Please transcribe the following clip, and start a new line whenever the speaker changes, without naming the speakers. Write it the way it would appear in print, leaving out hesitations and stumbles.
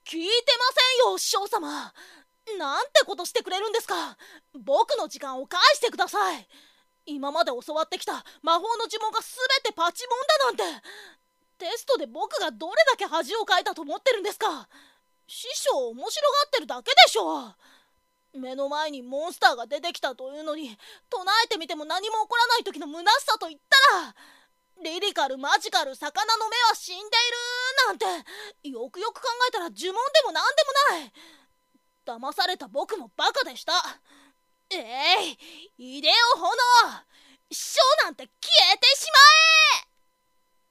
聞いてませんよ、師匠様。なんてことしてくれるんですか。僕の時間を返してください。今まで教わってきた魔法の呪文が全てパチモンだなんて。テストで僕がどれだけ恥をかいたと思ってるんですか。師匠面白がってるだけでしょ。目の前にモンスターが出てきたというのに唱えてみても何も起こらない時の虚しさと言ったら、リリカルマジカル魚の目は死んでいるなんて、よくよく考えたら呪文でもなんでもない。騙された僕もバカでした。イデオ炎、師匠なんて消えてしまえ。